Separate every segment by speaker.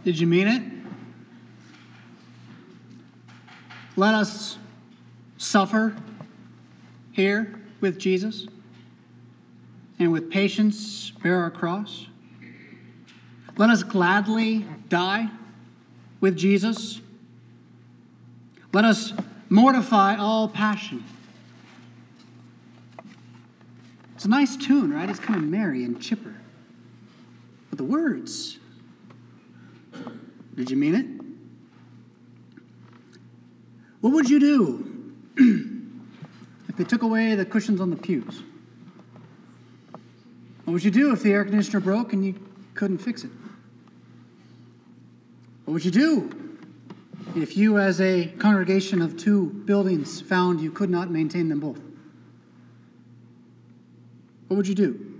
Speaker 1: Did you mean it? Let us suffer here with Jesus and with patience bear our cross. Let us gladly die with Jesus. Let us mortify all passion. It's a nice tune, right? It's kind of merry and chipper. But the words, did you mean it? What would you do if they took away the cushions on the pews? What would you do if the air conditioner broke and you couldn't fix it? What would you do if you, as a congregation of two buildings, found you could not maintain them both? What would you do?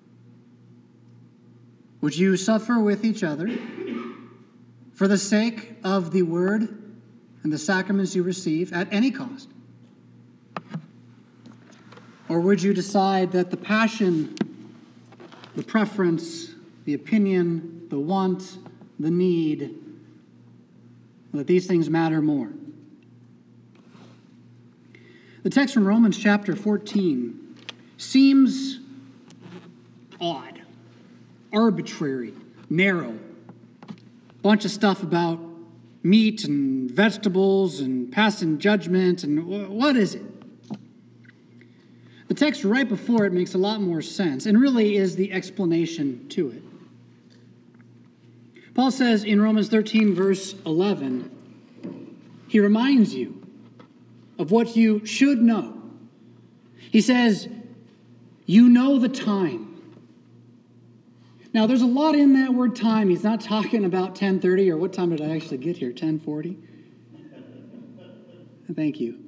Speaker 1: Would you suffer with each other for the sake of the word and the sacraments you receive at any cost? Or would you decide that the passion, the preference, the opinion, the want, the need, that these things matter more? The text from Romans chapter 14 seems odd, arbitrary, narrow. Bunch of stuff about meat and vegetables and passing judgment, and what is it? The text right before it makes a lot more sense and really is the explanation to it. Paul says in Romans 13, verse 11, he reminds you of what you should know. He says, you know the time. Now, there's a lot in that word time. He's not talking about 10:30, or what time did I actually get here? 10:40? Thank you.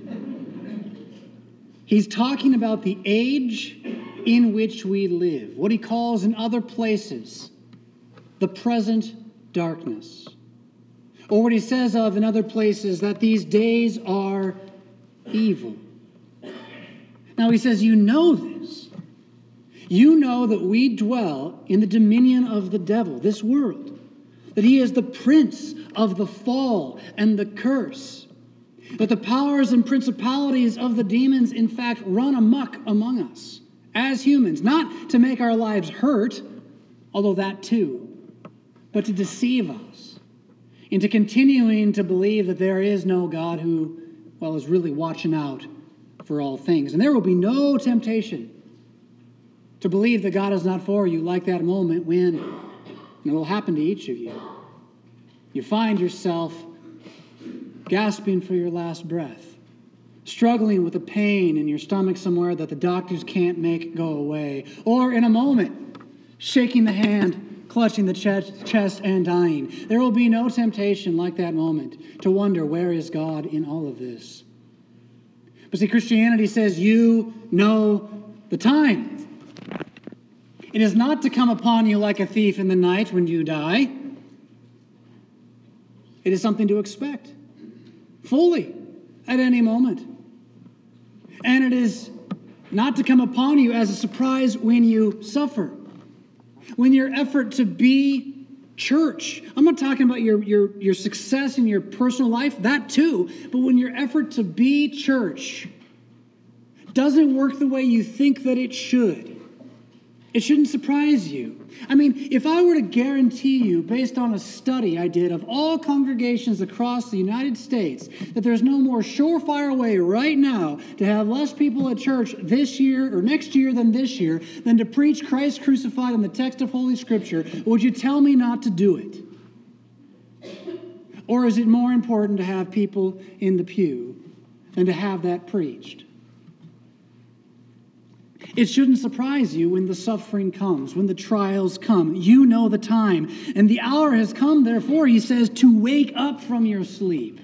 Speaker 1: He's talking about the age in which we live, what he calls in other places the present darkness. Or what he says of in other places, that these days are evil. Now, he says, you know this. You know that we dwell in the dominion of the devil, this world, that he is the prince of the fall and the curse, that the powers and principalities of the demons, in fact, run amok among us as humans, not to make our lives hurt, although that too, but to deceive us into continuing to believe that there is no God who, well, is really watching out for all things. And there will be no temptation to believe that God is not for you, like that moment when, and it will happen to each of you, you find yourself gasping for your last breath, struggling with a pain in your stomach somewhere that the doctors can't make go away, or in a moment, shaking the hand, clutching the chest, and dying. There will be no temptation like that moment to wonder, where is God in all of this? But see, Christianity says you know the time. It is not to come upon you like a thief in the night when you die. It is something to expect fully at any moment. And it is not to come upon you as a surprise when you suffer. When your effort to be church, I'm not talking about your success in your personal life, that too, but when your effort to be church doesn't work the way you think that it should, it shouldn't surprise you. I mean, if I were to guarantee you, based on a study I did of all congregations across the United States, that there's no more surefire way right now to have less people at church this year or next year than this year than to preach Christ crucified in the text of Holy Scripture, would you tell me not to do it? Or is it more important to have people in the pew than to have that preached? It shouldn't surprise you when the suffering comes, when the trials come. You know the time. And the hour has come, therefore, he says, to wake up from your sleep.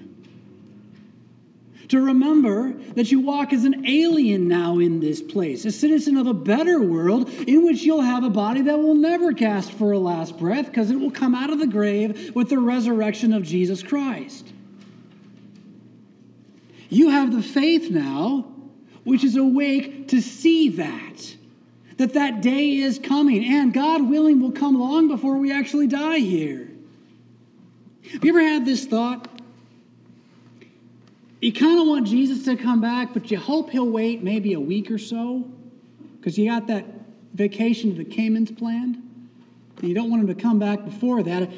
Speaker 1: To remember that you walk as an alien now in this place, a citizen of a better world in which you'll have a body that will never gasp for a last breath because it will come out of the grave with the resurrection of Jesus Christ. You have the faith now which is awake to see that day is coming, and God willing will come long before we actually die here. Have you ever had this thought? You kind of want Jesus to come back, but you hope he'll wait maybe a week or so because you got that vacation to the Caymans planned, and you don't want him to come back before that. I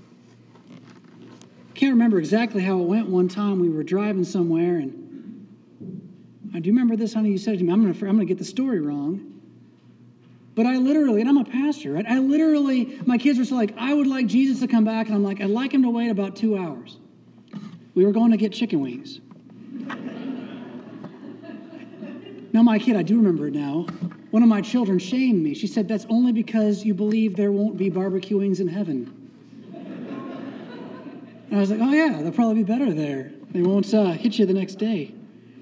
Speaker 1: can't remember exactly how it went. One time we were driving somewhere, and do you remember this, honey? You said to me, I'm going to get the story wrong. But I literally, and I'm a pastor, right? My kids were so like, I would like Jesus to come back, and I'm like, I'd like him to wait about 2 hours. We were going to get chicken wings. Now, my kid, I do remember it now. One of my children shamed me. She said, that's only because you believe there won't be barbecue wings in heaven. And I was like, oh yeah, they'll probably be better there. They won't hit you the next day.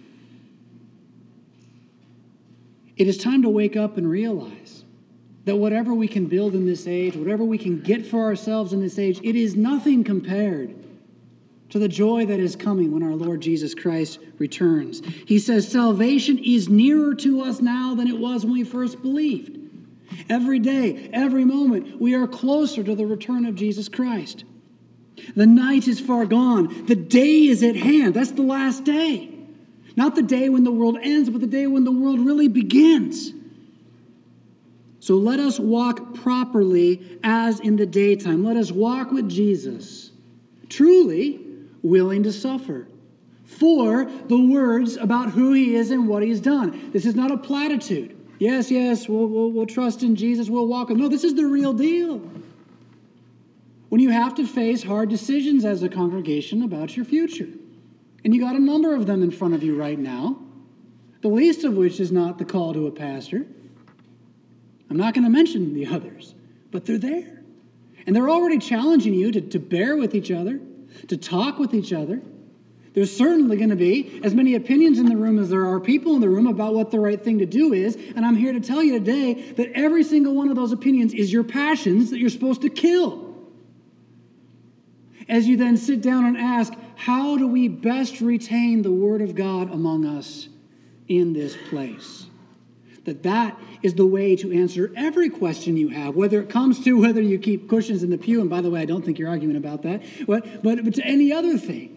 Speaker 1: It is time to wake up and realize that whatever we can build in this age, whatever we can get for ourselves in this age, it is nothing compared to the joy that is coming when our Lord Jesus Christ returns. He says salvation is nearer to us now than it was when we first believed. Every day, every moment, we are closer to the return of Jesus Christ. The night is far gone. The day is at hand. That's the last day. Not the day when the world ends, but the day when the world really begins. So let us walk properly as in the daytime. Let us walk with Jesus, truly willing to suffer for the words about who he is and what he's done. This is not a platitude. Yes, we'll trust in Jesus, we'll walk with him. No, this is the real deal. When you have to face hard decisions as a congregation about your future. And you got a number of them in front of you right now, the least of which is not the call to a pastor. I'm not going to mention the others, but they're there. And they're already challenging you to bear with each other, to talk with each other. There's certainly going to be as many opinions in the room as there are people in the room about what the right thing to do is. And I'm here to tell you today that every single one of those opinions is your passions that you're supposed to kill. As you then sit down and ask, how do we best retain the Word of God among us in this place? That is the way to answer every question you have, whether it comes to whether you keep cushions in the pew, and by the way, I don't think you're arguing about that, but to any other thing.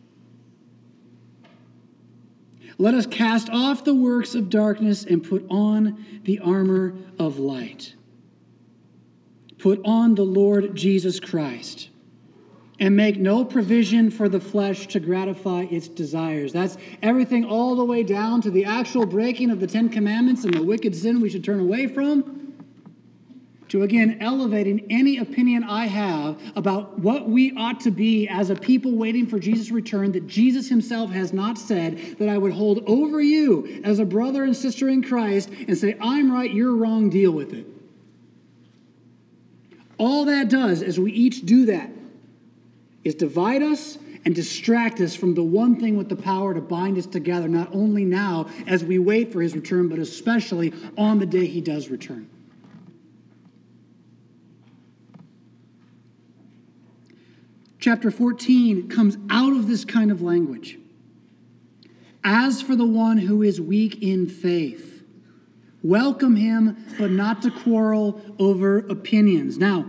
Speaker 1: Let us cast off the works of darkness and put on the armor of light. Put on the Lord Jesus Christ. And make no provision for the flesh to gratify its desires. That's everything all the way down to the actual breaking of the Ten Commandments and the wicked sin we should turn away from, to again elevating any opinion I have about what we ought to be as a people waiting for Jesus' return that Jesus himself has not said, that I would hold over you as a brother and sister in Christ and say, I'm right, you're wrong, deal with it. All that does, as we each do that, is divide us and distract us from the one thing with the power to bind us together, not only now as we wait for his return, but especially on the day he does return. Chapter 14 comes out of this kind of language. As for the one who is weak in faith, welcome him, but not to quarrel over opinions. Now,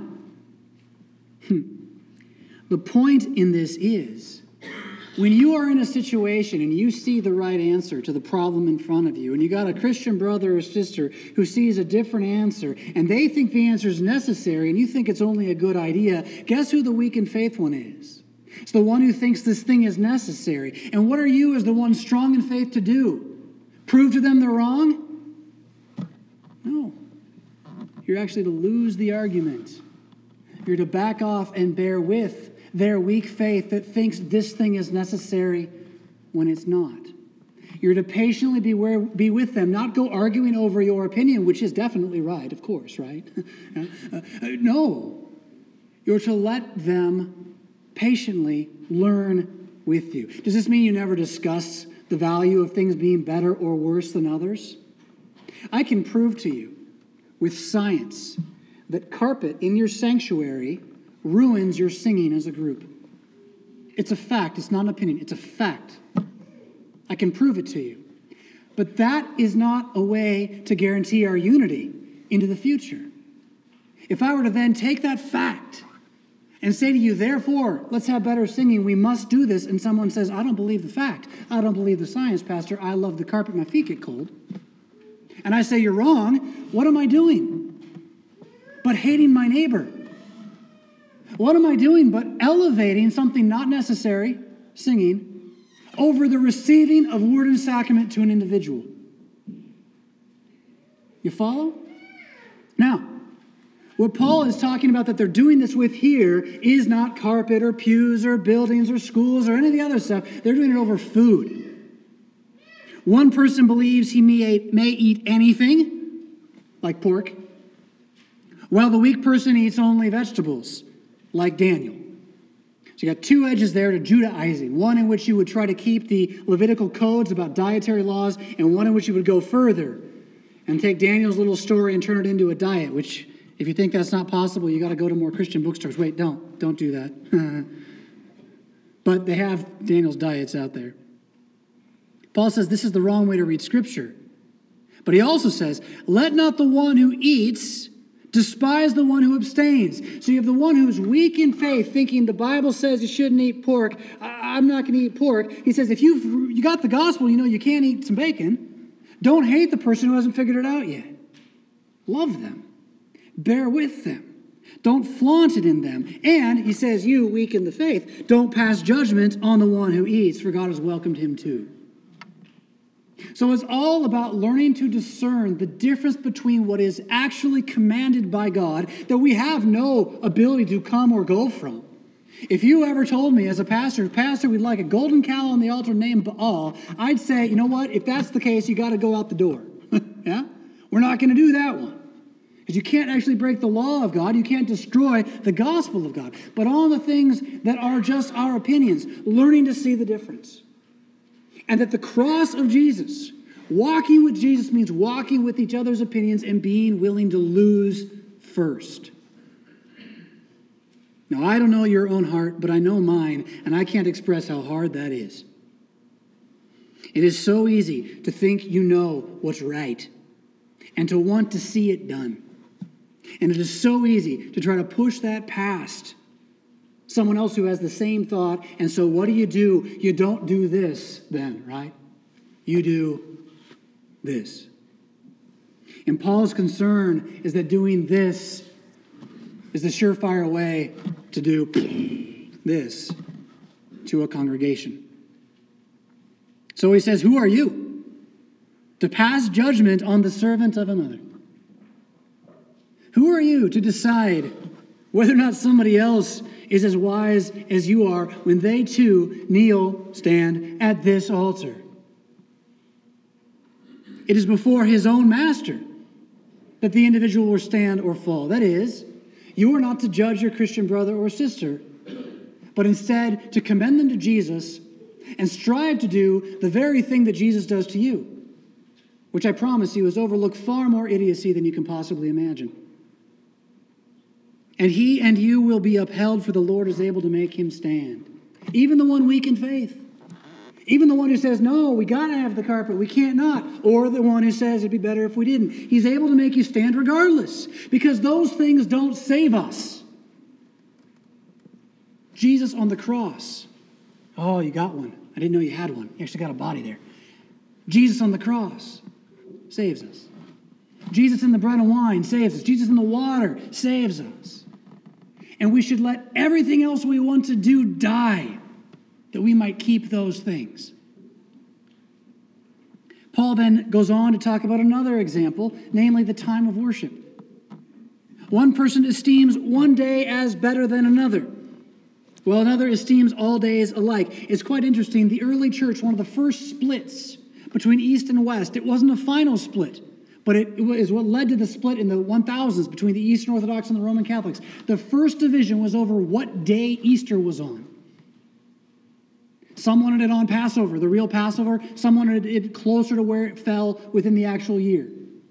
Speaker 1: the point in this is, when you are in a situation and you see the right answer to the problem in front of you, and you got a Christian brother or sister who sees a different answer, and they think the answer is necessary, and you think it's only a good idea, guess who the weak in faith one is? It's the one who thinks this thing is necessary. And what are you as the one strong in faith to do? Prove to them they're wrong? No. You're actually to lose the argument. You're to back off and bear with their weak faith that thinks this thing is necessary when it's not. You're to patiently be with them, not go arguing over your opinion, which is definitely right, of course, right? No. You're to let them patiently learn with you. Does this mean you never discuss the value of things being better or worse than others? I can prove to you with science that carpet in your sanctuary ruins your singing as a group. It's a fact. It's not an opinion. It's a fact. I can prove it to you. But that is not a way to guarantee our unity into the future. If I were to then take that fact and say to you, therefore, let's have better singing, we must do this, and someone says, I don't believe the fact, I don't believe the science, Pastor, I love the carpet, my feet get cold, and I say you're wrong, what am I doing? But hating my neighbor. What am I doing but elevating something not necessary, singing, over the receiving of word and sacrament to an individual? You follow? Now, what Paul is talking about that they're doing this with here is not carpet or pews or buildings or schools or any of the other stuff. They're doing it over food. One person believes he may eat anything, like pork, while the weak person eats only vegetables, like Daniel. So you got two edges there to Judaizing. One in which you would try to keep the Levitical codes about dietary laws, and one in which you would go further and take Daniel's little story and turn it into a diet, which, if you think that's not possible, you got to go to more Christian bookstores. Wait, don't do that. But they have Daniel's diets out there. Paul says this is the wrong way to read Scripture. But he also says, let not the one who eats despise the one who abstains. So you have the one who's weak in faith, thinking the Bible says you shouldn't eat pork. I'm not going to eat pork. He says, if you got the gospel, you know you can't eat some bacon. Don't hate the person who hasn't figured it out yet. Love them. Bear with them. Don't flaunt it in them. And he says, you, weak in the faith, don't pass judgment on the one who eats, for God has welcomed him too. So it's all about learning to discern the difference between what is actually commanded by God that we have no ability to come or go from. If you ever told me as a pastor, we'd like a golden cow on the altar named Baal, I'd say, you know what? If that's the case, you got to go out the door. Yeah? We're not going to do that one. Because you can't actually break the law of God. You can't destroy the gospel of God. But on the things that are just our opinions, learning to see the difference. And that the cross of Jesus, walking with Jesus, means walking with each other's opinions and being willing to lose first. Now, I don't know your own heart, but I know mine, and I can't express how hard that is. It is so easy to think you know what's right and to want to see it done. And it is so easy to try to push that past someone else who has the same thought. And so what do? You don't do this then, right? You do this. And Paul's concern is that doing this is the surefire way to do this to a congregation. So he says, who are you to pass judgment on the servant of another? Who are you to decide whether or not somebody else is as wise as you are when they too stand at this altar? It is before his own master that the individual will stand or fall. That is, you are not to judge your Christian brother or sister, but instead to commend them to Jesus and strive to do the very thing that Jesus does to you, which I promise you is overlook far more idiocy than you can possibly imagine. And he and you will be upheld, for the Lord is able to make him stand. Even the one weak in faith. Even the one who says, no, we got to have the carpet, we can't not. Or the one who says it'd be better if we didn't. He's able to make you stand regardless, because those things don't save us. Jesus on the cross. Oh, you got one. I didn't know you had one. You actually got a body there. Jesus on the cross saves us. Jesus in the bread and wine saves us. Jesus in the water saves us. And we should let everything else we want to do die, that we might keep those things. Paul then goes on to talk about another example, namely the time of worship. One person esteems one day as better than another, while another esteems all days alike. It's quite interesting. The early church, one of the first splits between East and West, it wasn't a final split, but it is what led to the split in the 1000s between the Eastern Orthodox and the Roman Catholics. The first division was over what day Easter was on. Some wanted it on Passover, the real Passover. Some wanted it closer to where it fell within the actual year.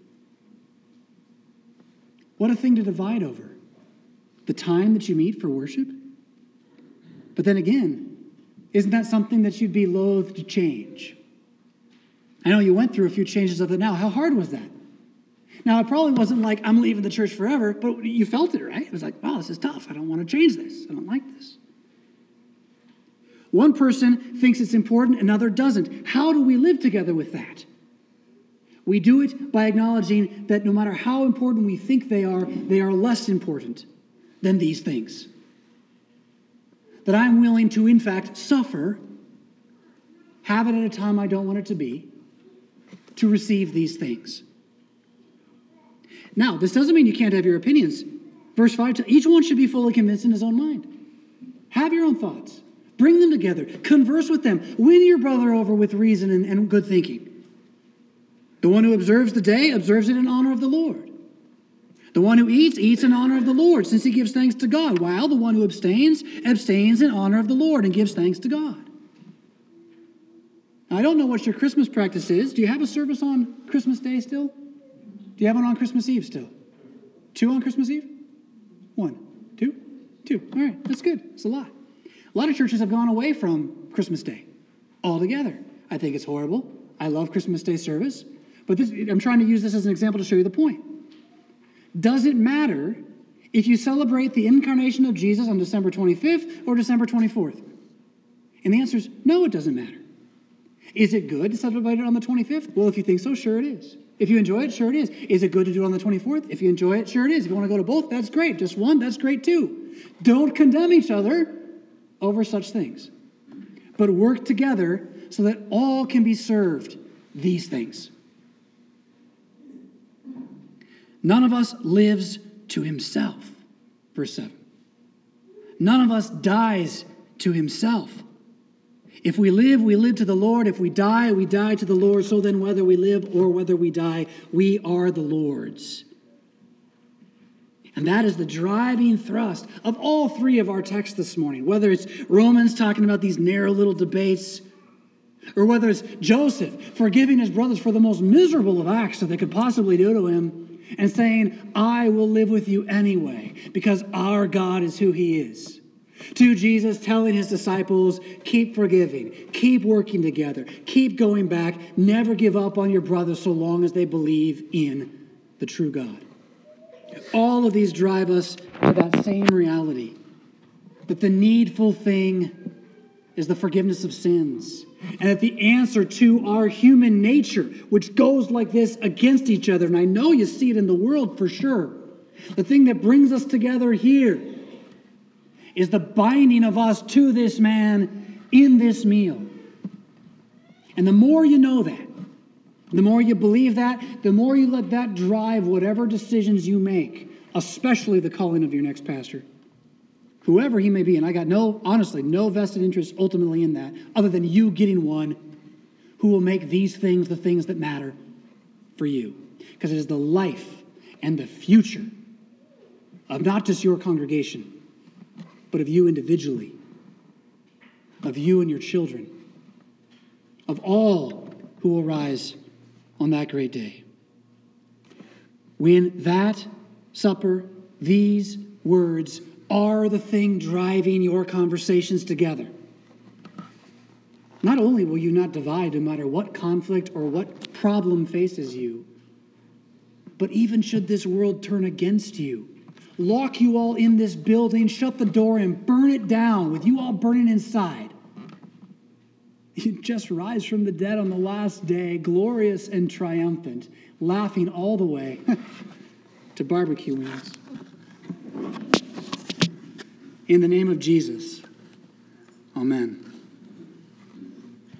Speaker 1: What a thing to divide over. The time that you meet for worship. But then again, isn't that something that you'd be loath to change? I know you went through a few changes of it now. How hard was that? Now, it probably wasn't like, I'm leaving the church forever, but you felt it, right? It was like, wow, this is tough. I don't want to change this. I don't like this. One person thinks it's important, another doesn't. How do we live together with that? We do it by acknowledging that no matter how important we think they are less important than these things. That I'm willing to, in fact, suffer, have it at a time I don't want it to be, to receive these things. Now, this doesn't mean you can't have your opinions. Verse 5, each one should be fully convinced in his own mind. Have your own thoughts. Bring them together. Converse with them. Win your brother over with reason and good thinking. The one who observes the day observes it in honor of the Lord. The one who eats, eats in honor of the Lord, since he gives thanks to God, while the one who abstains, abstains in honor of the Lord and gives thanks to God. Now, I don't know what your Christmas practice is. Do you have a service on Christmas Day still? Do you have one on Christmas Eve still? 2 on Christmas Eve? 1, 2, 2. All right, that's good. It's a lot. A lot of churches have gone away from Christmas Day altogether. I think it's horrible. I love Christmas Day service. But I'm trying to use this as an example to show you the point. Does it matter if you celebrate the incarnation of Jesus on December 25th or December 24th? And the answer is no, it doesn't matter. Is it good to celebrate it on the 25th? Well, if you think so, sure it is. If you enjoy it, sure it is. Is it good to do it on the 24th? If you enjoy it, sure it is. If you want to go to both, that's great. Just one, that's great too. Don't condemn each other over such things, but work together so that all can be served these things. None of us lives to himself, verse 7. None of us dies to himself. If we live to the Lord. If we die to the Lord. So then whether we live or whether we die, we are the Lord's. And that is the driving thrust of all 3 of our texts this morning. Whether it's Romans talking about these narrow little debates, or whether it's Joseph forgiving his brothers for the most miserable of acts that they could possibly do to him, and saying, I will live with you anyway, because our God is who he is. To Jesus telling his disciples, keep forgiving, keep working together, keep going back, never give up on your brothers so long as they believe in the true God. All of these drive us to that same reality, that the needful thing is the forgiveness of sins, and that the answer to our human nature, which goes like this against each other, and I know you see it in the world for sure, the thing that brings us together here is the binding of us to this man in this meal. And the more you know that, the more you believe that, the more you let that drive whatever decisions you make, especially the calling of your next pastor, whoever he may be. And I got honestly, no vested interest ultimately in that, other than you getting one who will make these things the things that matter for you. Because it is the life and the future of not just your congregation, but of you individually, of you and your children, of all who will rise on that great day. When that supper, these words are the thing driving your conversations together, not only will you not divide no matter what conflict or what problem faces you, but even should this world turn against you, lock you all in this building, shut the door, and burn it down with you all burning inside, you just rise from the dead on the last day, glorious and triumphant, laughing all the way to barbecue wings. In the name of Jesus, amen.